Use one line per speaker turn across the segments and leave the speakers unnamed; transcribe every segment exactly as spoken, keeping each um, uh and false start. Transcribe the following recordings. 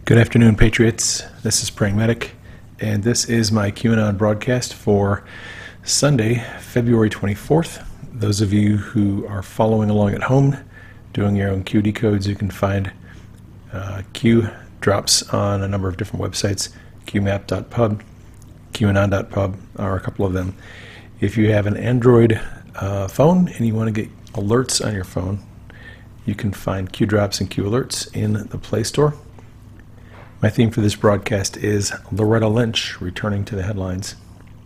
Good afternoon, Patriots. This is Praying Medic, and this is my QAnon broadcast for Sunday, February twenty-fourth. Those of you who are following along at home, doing your own Q decodes, you can find uh, Q drops on a number of different websites. Q map dot pub, QAnon dot pub are a couple of them. If you have an Android uh, phone and you want to get alerts on your phone, you can find Q drops and Q alerts in the Play Store. My theme for this broadcast is Loretta Lynch returning to the headlines.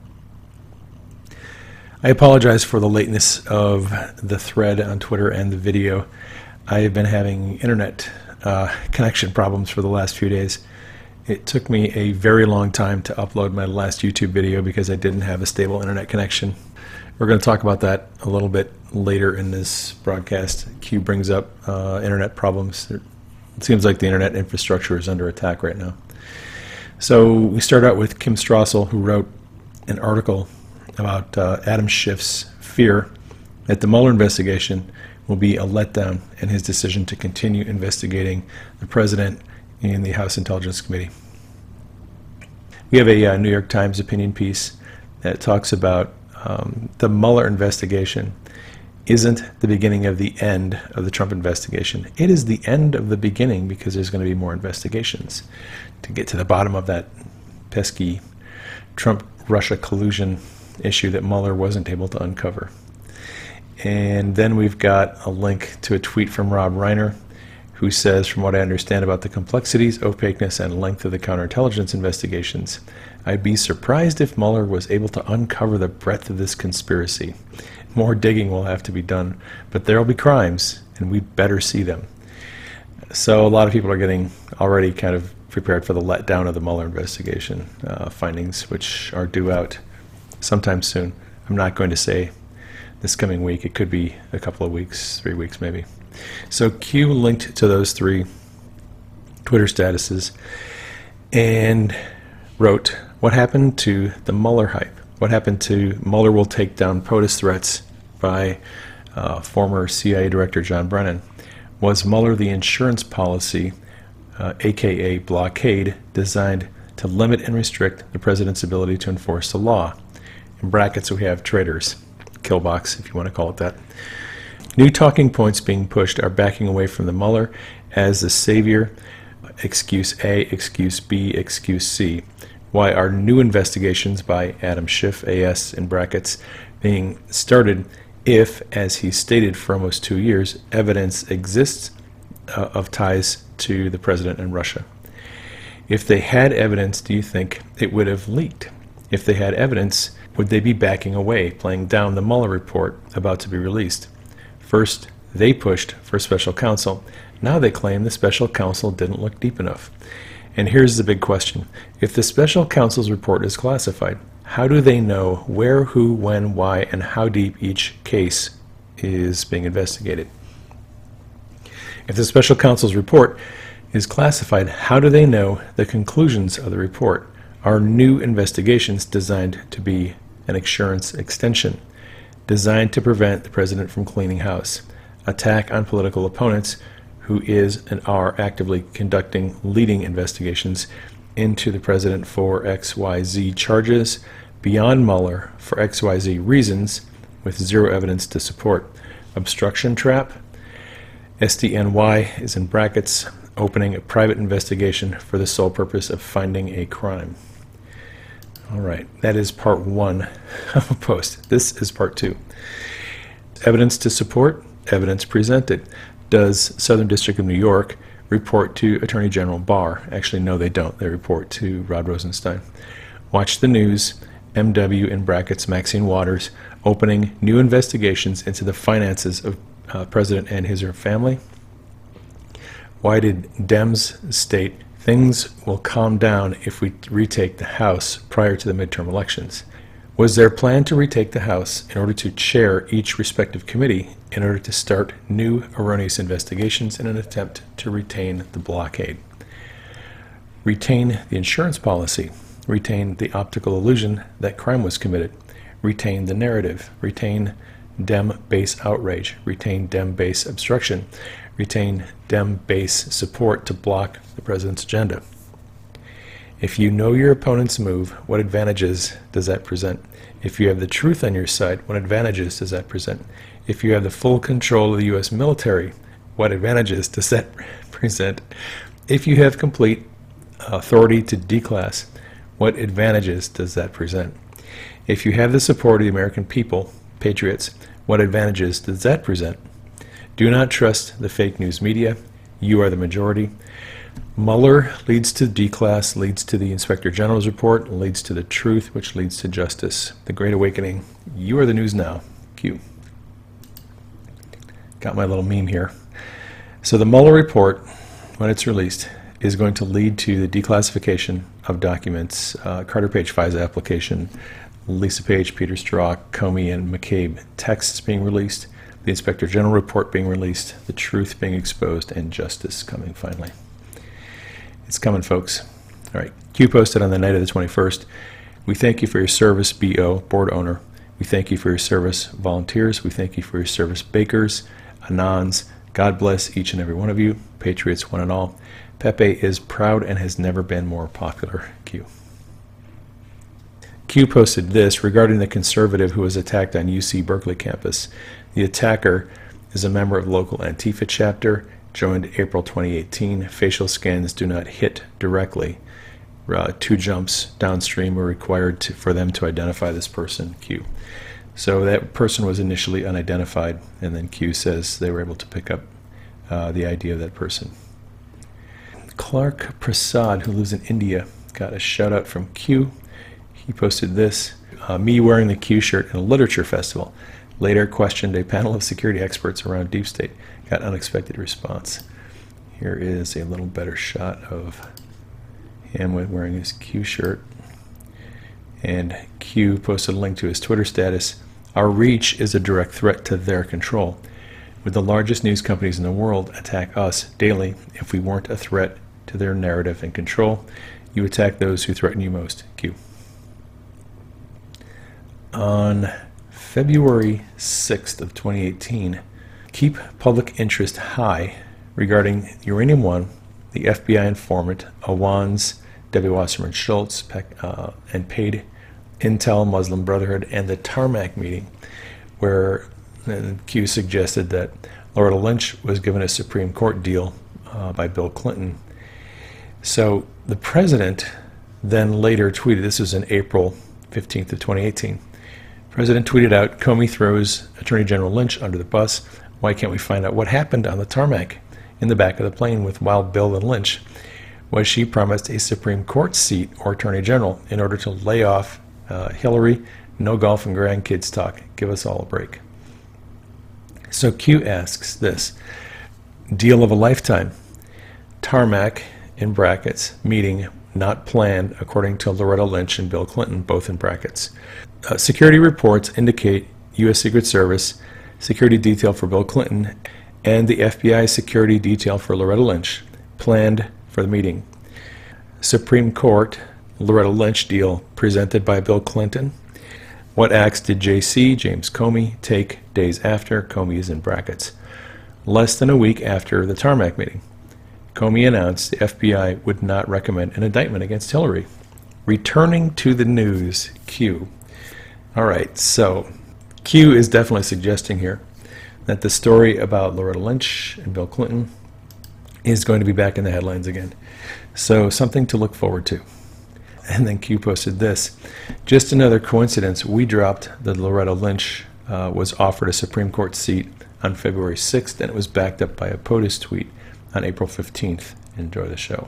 I apologize for the lateness of the thread on Twitter and the video. I have been having internet uh, connection problems for the last few days. It took me a very long time to upload my last YouTube video because I didn't have a stable internet connection. We're going to talk about that a little bit later in this broadcast. Q brings up uh, internet problems. It seems like the internet infrastructure is under attack right now. So we start out with Kim Strassel, who wrote an article about uh, Adam Schiff's fear that the Mueller investigation will be a letdown in his decision to continue investigating the president in the House Intelligence Committee. We have a uh, New York Times opinion piece that talks about um, the Mueller investigation isn't the beginning of the end of the Trump investigation. It is the end of the beginning because there's going to be more investigations to get to the bottom of that pesky Trump-Russia collusion issue that Mueller wasn't able to uncover. And then we've got a link to a tweet from Rob Reiner, who says, from what I understand about the complexities, opaqueness, and length of the counterintelligence investigations, I'd be surprised if Mueller was able to uncover the breadth of this conspiracy. More digging will have to be done, but there will be crimes, and we better see them. So a lot of people are getting already kind of prepared for the letdown of the Mueller investigation uh, findings, which are due out sometime soon. I'm not going to say this coming week. It could be a couple of weeks, three weeks maybe. So Q linked to those three Twitter statuses and wrote, what happened to the Mueller hype? What happened to Mueller will take down POTUS threats by uh, former C I A Director John Brennan? Was Mueller the insurance policy, uh, aka blockade, designed to limit and restrict the president's ability to enforce the law? In brackets we have traitors, killbox if you want to call it that. New talking points being pushed are backing away from the Mueller as the savior, excuse A, excuse B, excuse C. Why are new investigations by Adam Schiff, A S in brackets, being started if, as he stated for almost two years, evidence exists uh, of ties to the president and Russia? If they had evidence, do you think it would have leaked? If they had evidence, would they be backing away, playing down the Mueller report about to be released? First, they pushed for special counsel. Now they claim the special counsel didn't look deep enough. And here's the big question. If the special counsel's report is classified, how do they know where, who, when, why, and how deep each case is being investigated? If the special counsel's report is classified, how do they know the conclusions of the report? Are new investigations designed to be an insurance extension, designed to prevent the president from cleaning house, attack on political opponents who is and are actively conducting leading investigations into the president for X Y Z charges beyond Mueller for X Y Z reasons with zero evidence to support? Obstruction trap? S D N Y is in brackets, opening a private investigation for the sole purpose of finding a crime. All right, that is part one of a post. This is part two. Evidence to support, evidence presented. Does Southern District of New York report to Attorney General Barr? Actually, no, they don't. They report to Rod Rosenstein. Watch the news. M W in brackets, Maxine Waters, opening new investigations into the finances of uh, President and his or her family. Why did Dems state things will calm down if we retake the House prior to the midterm elections? Was their plan to retake the House in order to chair each respective committee in order to start new erroneous investigations in an attempt to retain the blockade? Retain the insurance policy, retain the optical illusion that crime was committed, retain the narrative, retain Dem base outrage, retain Dem base obstruction, retain Dem base support to block the president's agenda. If you know your opponent's move, what advantages does that present? If you have the truth on your side, what advantages does that present? If you have the full control of the U S military, what advantages does that present? If you have complete authority to declass, what advantages does that present? If you have the support of the American people, patriots, what advantages does that present? Do not trust the fake news media. You are the majority. Mueller leads to declass, leads to the Inspector General's report, leads to the truth, which leads to justice. The Great Awakening. You are the news now. Q. Got my little meme here. So the Mueller report, when it's released, is going to lead to the declassification of documents. Uh, Carter Page FISA application, Lisa Page, Peter Strzok, Comey, and McCabe texts being released, the Inspector General report being released, the truth being exposed, and justice coming finally. It's coming, folks. All right. Q posted on the night of the twenty-first. We thank you for your service, B O, board owner. We thank you for your service, volunteers. We thank you for your service, bakers, Anons. God bless each and every one of you, patriots one and all. Pepe is proud and has never been more popular. Q. Q posted this regarding the conservative who was attacked on U C Berkeley campus. The attacker is a member of the local Antifa chapter, joined April twenty eighteen. Facial scans do not hit directly. Uh, two jumps downstream were required to, for them to identify this person, Q. So that person was initially unidentified, and then Q says they were able to pick up uh, the I D of that person. Clark Prasad, who lives in India, got a shout out from Q. He posted this, uh, me wearing the Q shirt in a literature festival. Later questioned a panel of security experts around Deep State. Got unexpected response. Here is a little better shot of him wearing his Q shirt. And Q posted a link to his Twitter status. Our reach is a direct threat to their control. Would the largest news companies in the world attack us daily if we weren't a threat to their narrative and control? You attack those who threaten you most. Q. On February sixth of twenty eighteen, keep public interest high regarding Uranium One, the F B I informant, Awans, Debbie Wasserman Schultz, uh, and paid Intel, Muslim Brotherhood, and the Tarmac meeting, where Q suggested that Loretta Lynch was given a Supreme Court deal uh, by Bill Clinton. So the president then later tweeted, this was in April fifteenth of twenty eighteen, President tweeted out, Comey throws Attorney General Lynch under the bus. Why can't we find out what happened on the tarmac in the back of the plane with Wild Bill and Lynch? Was she promised a Supreme Court seat or Attorney General in order to lay off uh, Hillary? No golf and grandkids talk. Give us all a break. So Q asks this, deal of a lifetime. Tarmac, in brackets, meeting not planned according to Loretta Lynch and Bill Clinton, both in brackets. Uh, security reports indicate U S Secret Service security detail for Bill Clinton and the F B I security detail for Loretta Lynch planned for the meeting. Supreme Court, Loretta Lynch deal presented by Bill Clinton. What acts did J C, James Comey, take days after? Comey is in brackets. Less than a week after the tarmac meeting, Comey announced the F B I would not recommend an indictment against Hillary. Returning to the news, Q. All right, so Q is definitely suggesting here that the story about Loretta Lynch and Bill Clinton is going to be back in the headlines again. So something to look forward to. And then Q posted this. Just another coincidence, we dropped that Loretta Lynch uh, was offered a Supreme Court seat on February sixth, and it was backed up by a POTUS tweet on April fifteenth. Enjoy the show.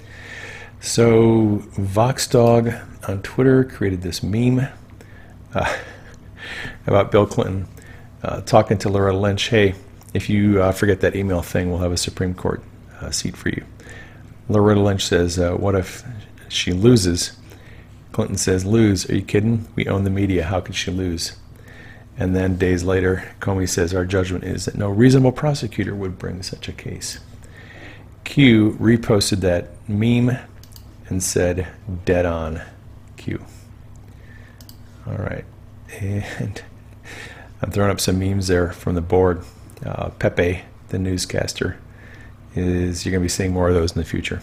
So VoxDog on Twitter created this meme uh, about Bill Clinton uh, talking to Loretta Lynch. Hey, if you uh, forget that email thing, we'll have a Supreme Court uh, seat for you. Loretta Lynch says, uh, what if she loses? Clinton says, lose? Are you kidding? We own the media. How could she lose? And then days later, Comey says, our judgment is that no reasonable prosecutor would bring such a case. Q reposted that meme and said, dead on, Q. All right. And I'm throwing up some memes there from the board. Uh, Pepe the newscaster, is you're going to be seeing more of those in the future.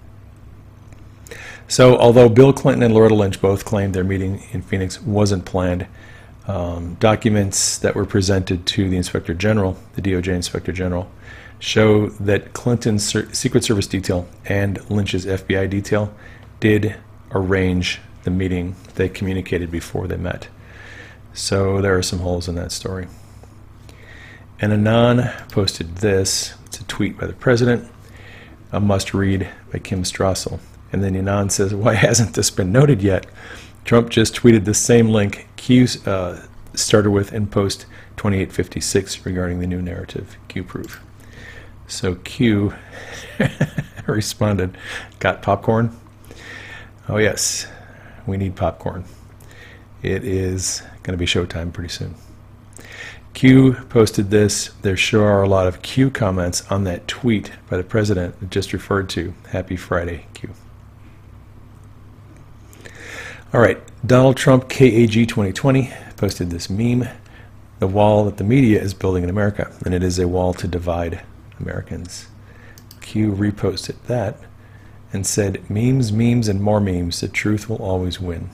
So although Bill Clinton and Loretta Lynch both claimed their meeting in Phoenix wasn't planned, um, documents that were presented to the Inspector General, the D O J Inspector General, show that Clinton's Secret Service detail and Lynch's F B I detail did arrange the meeting they communicated before they met. So there are some holes in that story. And Anon posted this. It's a tweet by the president, a must-read by Kim Strassel. And then Anon says, why hasn't this been noted yet? Trump just tweeted the same link Q uh, started with in post twenty-eight fifty-six regarding the new narrative, Q proof. So Q responded, got popcorn? Oh yes, we need popcorn. It is going to be showtime pretty soon. Q posted this. There sure are a lot of Q comments on that tweet by the president that just referred to. Happy Friday, Q. All right, Donald Trump K A G twenty twenty posted this meme, the wall that the media is building in America, and it is a wall to divide Americans. Q reposted that and said, memes, memes, and more memes, the truth will always win.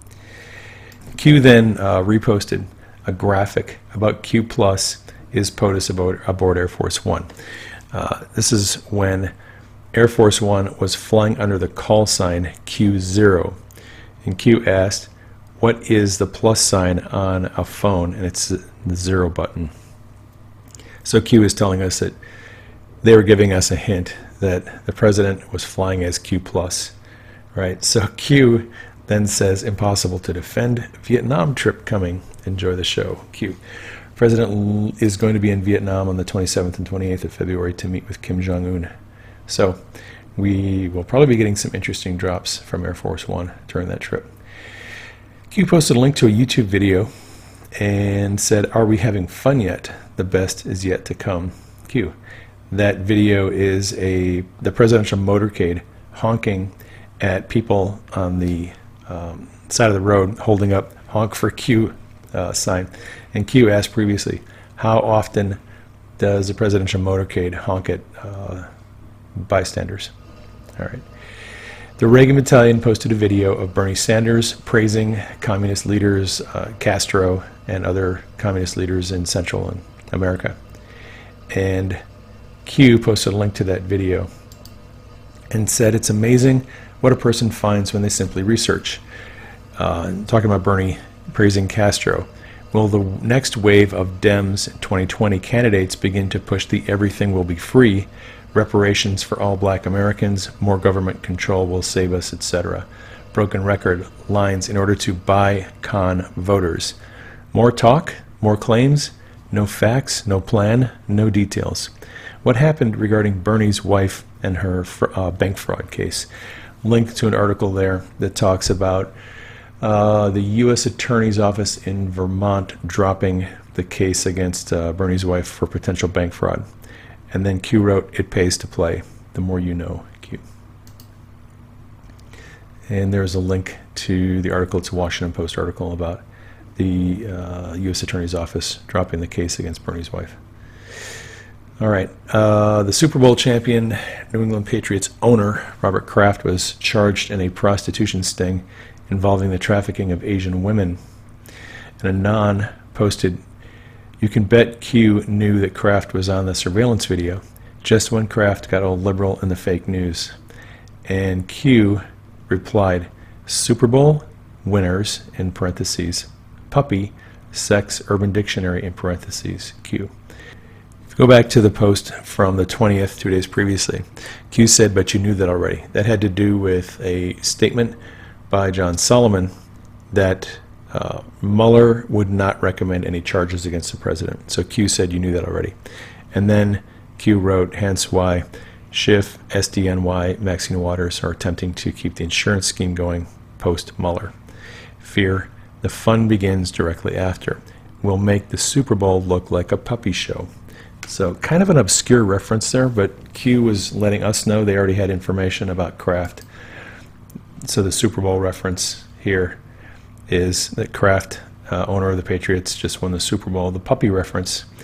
Q then uh, reposted a graphic about Q plus is POTUS aboard, aboard Air Force One. Uh, this is when Air Force One was flying under the call sign Q zero. And Q asked, what is the plus sign on a phone? And it's the zero button. So Q is telling us that they were giving us a hint that the president was flying as Q plus, right? So Q then says, impossible to defend, Vietnam trip coming, enjoy the show, Q. President is going to be in Vietnam on the twenty-seventh and twenty-eighth of February to meet with Kim Jong-un. So we will probably be getting some interesting drops from Air Force One during that trip. Q posted a link to a YouTube video and said, are we having fun yet? The best is yet to come, Q. That video is a the presidential motorcade honking at people on the um, side of the road holding up honk for Q uh, sign. And Q asked previously, how often does the presidential motorcade honk at uh, bystanders? All right. The Reagan Battalion posted a video of Bernie Sanders praising communist leaders, uh, Castro, and other communist leaders in Central America. And Q posted a link to that video and said, it's amazing what a person finds when they simply research. Uh, talking about Bernie praising Castro. Will the next wave of Dems twenty twenty candidates begin to push the everything will be free, reparations for all black Americans, more government control will save us, et cetera. Broken record lines in order to buy con voters. More talk, more claims, no facts, no plan, no details. What happened regarding Bernie's wife and her uh, bank fraud case? Linked to an article there that talks about uh, the U S Attorney's Office in Vermont dropping the case against uh, Bernie's wife for potential bank fraud. And then Q wrote, it pays to play. The more you know, Q. And there's a link to the article. It's a Washington Post article about the uh, U S Attorney's Office dropping the case against Bernie's wife. All right. Uh, the Super Bowl champion, New England Patriots owner, Robert Kraft, was charged in a prostitution sting involving the trafficking of Asian women. And Anon posted, you can bet Q knew that Kraft was on the surveillance video just when Kraft got all liberal in the fake news. And Q replied, Super Bowl winners, in parentheses, puppy, sex, Urban Dictionary, in parentheses, Q. Go back to the post from the twentieth, two days previously. Q said, but you knew that already. That had to do with a statement by John Solomon that uh, Mueller would not recommend any charges against the president. So Q said, you knew that already. And then Q wrote, hence why Schiff, S D N Y, Maxine Waters are attempting to keep the insurance scheme going post-Mueller. Fear, the fun begins directly after. We'll make the Super Bowl look like a puppy show. So kind of an obscure reference there, but Q was letting us know they already had information about Kraft. So the Super Bowl reference here is that Kraft, uh, owner of the Patriots, just won the Super Bowl. The puppy reference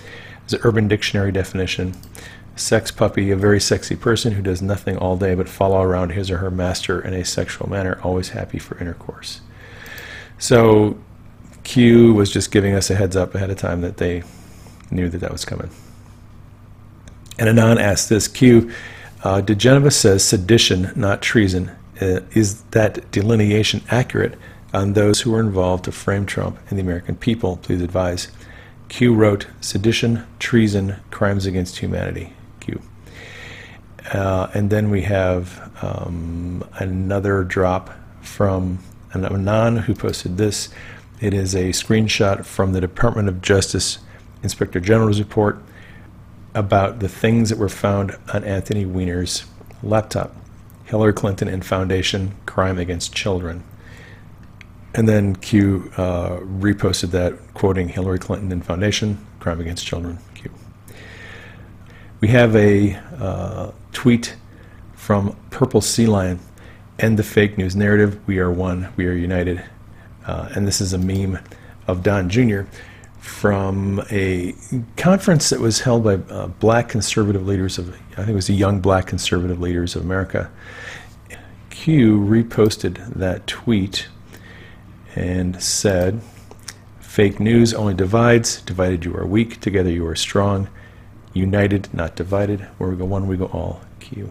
It's an Urban Dictionary definition. Sex puppy, a very sexy person who does nothing all day but follow around his or her master in a sexual manner, always happy for intercourse. So Q was just giving us a heads up ahead of time that they knew that that was coming. And Anon asked this, Q, uh, DeGenevis says sedition, not treason. Uh, is that delineation accurate on those who were involved to frame Trump and the American people? Please advise. Q wrote, sedition, treason, crimes against humanity. Q. Uh, and then we have um, another drop from an Anon who posted this. It is a screenshot from the Department of Justice Inspector General's report about the things that were found on Anthony Weiner's laptop. Hillary Clinton and Foundation, crime against children. And then Q uh, reposted that, quoting Hillary Clinton and Foundation, crime against children. Q. We have a uh, tweet from Purple Sea Lion. End the fake news narrative. We are one. We are united. Uh, and this is a meme of Don Junior from a conference that was held by uh, black conservative leaders of, I think it was the Young Black Conservative Leaders of America. Q reposted that tweet and said, fake news only divides. Divided you are weak. Together you are strong. United, not divided. Where we go one, we go all. Q.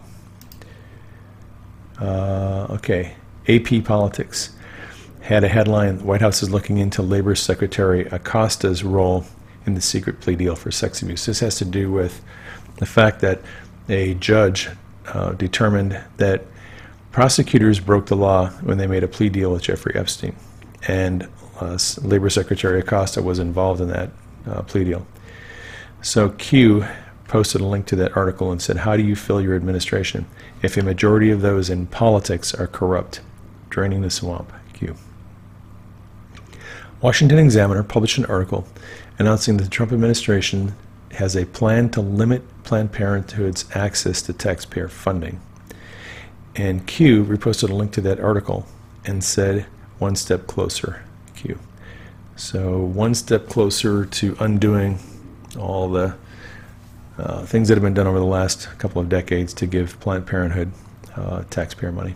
Uh, okay. A P Politics had a headline, the White House is looking into Labor Secretary Acosta's role in the secret plea deal for sex abuse. This has to do with the fact that a judge uh, determined that prosecutors broke the law when they made a plea deal with Jeffrey Epstein. And uh, Labor Secretary Acosta was involved in that uh, plea deal. So Q posted a link to that article and said, how do you fill your administration if a majority of those in politics are corrupt? Draining the swamp. Q. Washington Examiner published an article announcing that the Trump administration has a plan to limit Planned Parenthood's access to taxpayer funding. And Q reposted a link to that article and said, one step closer. Q. So one step closer to undoing all the uh, things that have been done over the last couple of decades to give Planned Parenthood uh, taxpayer money.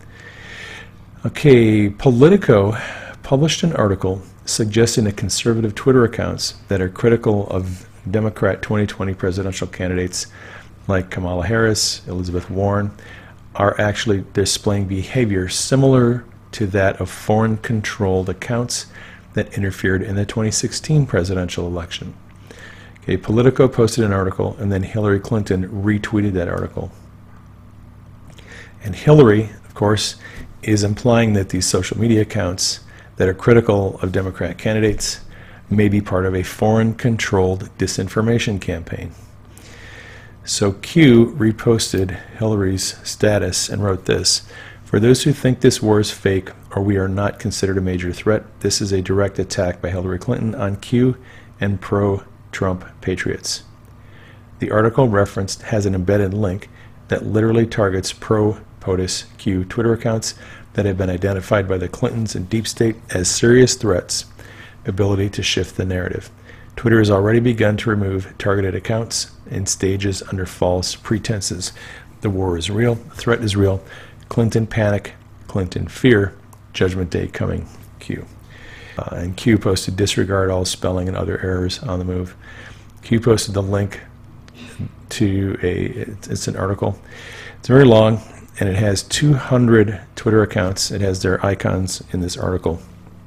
Okay, Politico published an article suggesting that conservative Twitter accounts that are critical of Democrat twenty twenty presidential candidates like Kamala Harris, Elizabeth Warren, are actually displaying behavior similar to that of foreign-controlled accounts that interfered in the twenty sixteen presidential election. Okay, Politico posted an article, and then Hillary Clinton retweeted that article. And Hillary, of course, is implying that these social media accounts that are critical of Democrat candidates may be part of a foreign-controlled disinformation campaign. So Q reposted Hillary's status and wrote this, for those who think this war is fake or we are not considered a major threat, this is a direct attack by Hillary Clinton on Q and pro-Trump patriots. The article referenced has an embedded link that literally targets pro-POTUS Q Twitter accounts that have been identified by the Clintons and Deep State as serious threats, ability to shift the narrative. Twitter has already begun to remove targeted accounts in stages under false pretenses. The war is real, the threat is real, Clinton panic, Clinton fear, Judgment Day coming, Q. Uh, and Q posted disregard all spelling and other errors on the move. Q posted the link to a, it's an article. It's very long, and it has two hundred Twitter accounts. It has their icons in this article.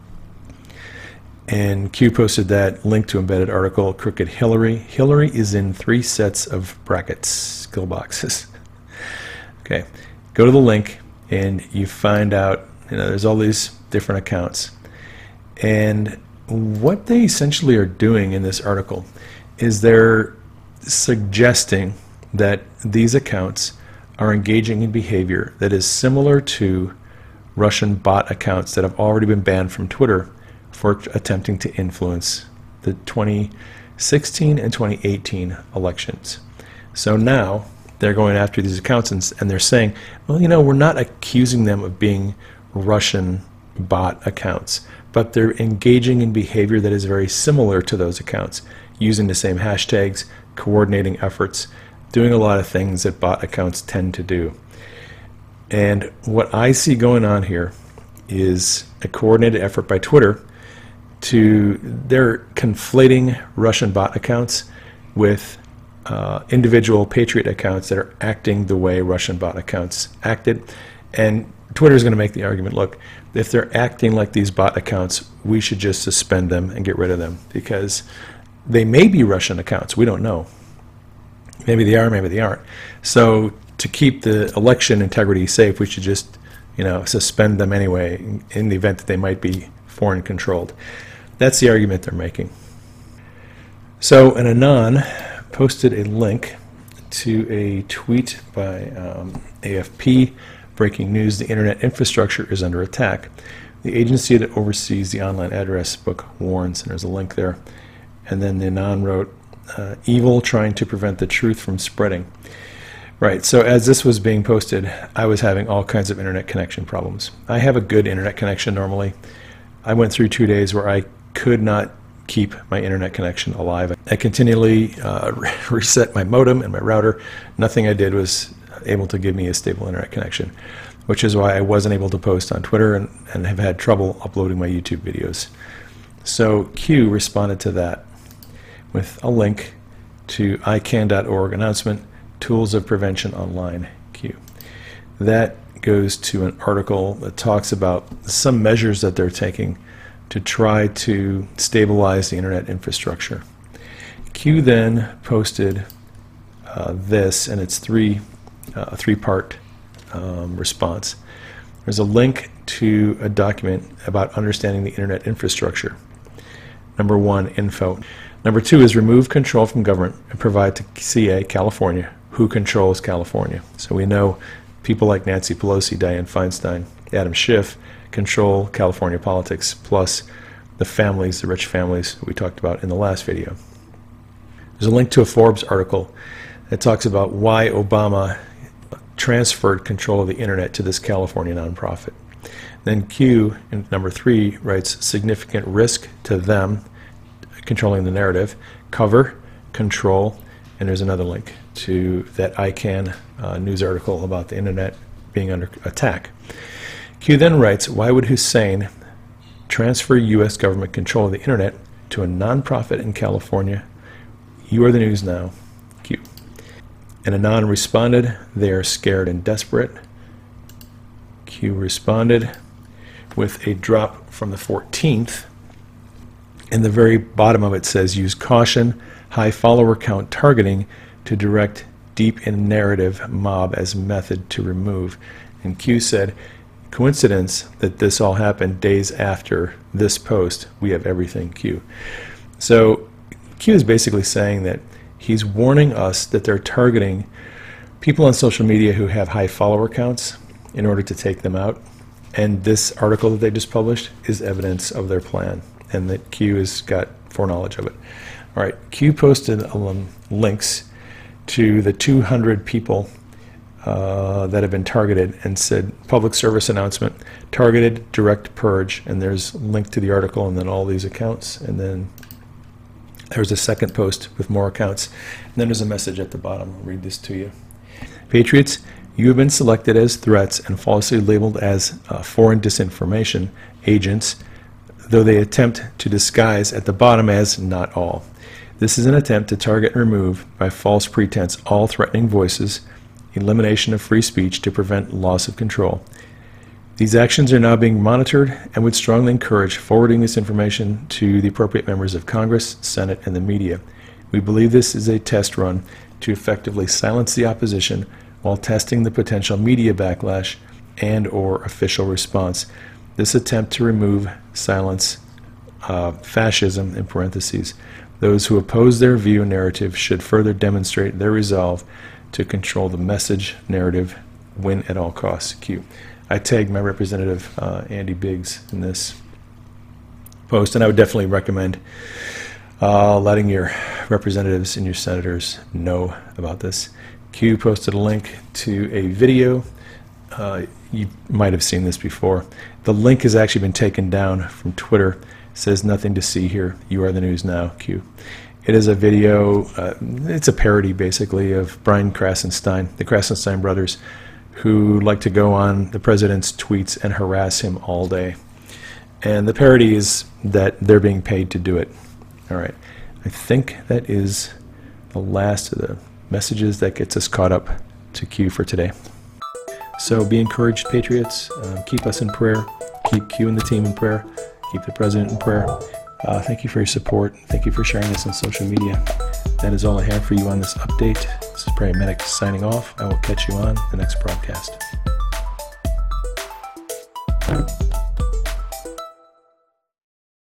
And Q posted that link to embedded article, Crooked Hillary. Hillary is in three sets of brackets, skill boxes. Okay, go to the link, and you find out, you know, there's all these different accounts. And what they essentially are doing in this article is they're suggesting that these accounts are engaging in behavior that is similar to Russian bot accounts that have already been banned from Twitter for attempting to influence the twenty sixteen and twenty eighteen elections. So now they're going after these accounts and, and they're saying, well, you know, we're not accusing them of being Russian bot accounts, but they're engaging in behavior that is very similar to those accounts, using the same hashtags, coordinating efforts, doing a lot of things that bot accounts tend to do. And what I see going on here is a coordinated effort by Twitter to, they're conflating Russian bot accounts with uh, individual Patriot accounts that are acting the way Russian bot accounts acted. And Twitter is going to make the argument, look, if they're acting like these bot accounts, we should just suspend them and get rid of them, because they may be Russian accounts. We don't know. Maybe they are, maybe they aren't. So to keep the election integrity safe, we should just, you know, suspend them anyway in, in the event that they might be foreign controlled. That's the argument they're making. So an Anon posted a link to a tweet by um, A F P, breaking news: the internet infrastructure is under attack. The agency that oversees the online address book warns, and there's a link there. And then the Anon wrote, uh, evil trying to prevent the truth from spreading. Right, so as this was being posted, I was having all kinds of internet connection problems. I have a good internet connection normally. I went through two days where I could not keep my internet connection alive. I continually uh, reset my modem and my router. Nothing I did was able to give me a stable internet connection, which is why I wasn't able to post on Twitter and, and have had trouble uploading my YouTube videos. So Q responded to that with a link to I C A N dot org announcement, Tools of Prevention Online, Q. That goes to an article that talks about some measures that they're taking to try to stabilize the internet infrastructure. Q then posted uh, this, and it's three, uh, a three-part um, response. There's a link to a document about understanding the internet infrastructure. Number one, info. Number two is remove control from government and provide to C A, California, who controls California. So we know people like Nancy Pelosi, Dianne Feinstein, Adam Schiff control California politics, plus the families, the rich families we talked about in the last video. There's a link to a Forbes article that talks about why Obama transferred control of the internet to this California nonprofit. Then Q, in number three, writes significant risk to them controlling the narrative, cover, control, and there's another link to that I C A N uh, news article about the internet being under attack. Q then writes, why would Hussein transfer U S government control of the internet to a nonprofit in California? You are the news now, Q. And Anon responded, they are scared and desperate. Q responded with a drop from the fourteenth. In the very bottom of it says, use caution, high follower count targeting to direct deep in narrative mob as method to remove. And Q said, coincidence that this all happened days after this post. We have everything, Q. So Q is basically saying that he's warning us that they're targeting people on social media who have high follower counts in order to take them out. And this article that they just published is evidence of their plan, and that Q has got foreknowledge of it. All right, Q posted um, links to the two hundred people uh, that have been targeted and said public service announcement, targeted direct purge, and there's a link to the article and then all these accounts, and then there's a second post with more accounts, and then there's a message at the bottom. I'll read this to you. Patriots, you have been selected as threats and falsely labeled as uh, foreign disinformation agents, though they attempt to disguise at the bottom as not all. This is an attempt to target and remove by false pretense all threatening voices, elimination of free speech to prevent loss of control. These actions are now being monitored and would strongly encourage forwarding this information to the appropriate members of Congress, Senate, and the media. We believe this is a test run to effectively silence the opposition while testing the potential media backlash and or official response. This attempt to remove, silence, uh, fascism, in parentheses, those who oppose their view and narrative should further demonstrate their resolve to control the message narrative, win at all costs. Q. I tagged my representative, uh, Andy Biggs, in this post, and I would definitely recommend uh, letting your representatives and your senators know about this. Q posted a link to a video Uh, you might have seen this before. The link has actually been taken down from Twitter. It says nothing to see here. You are the news now, Q. It is a video, uh, it's a parody basically of Brian Krasenstein, the Krasenstein brothers, who like to go on the president's tweets and harass him all day. And the parody is that they're being paid to do it. All right. I think that is the last of the messages that gets us caught up to Q for today. So be encouraged, Patriots. Uh, keep us in prayer. Keep Q and the team in prayer. Keep the president in prayer. Uh, thank you for your support. Thank you for sharing this on social media. That is all I have for you on this update. This is Praying Medic signing off. I will catch you on the next broadcast.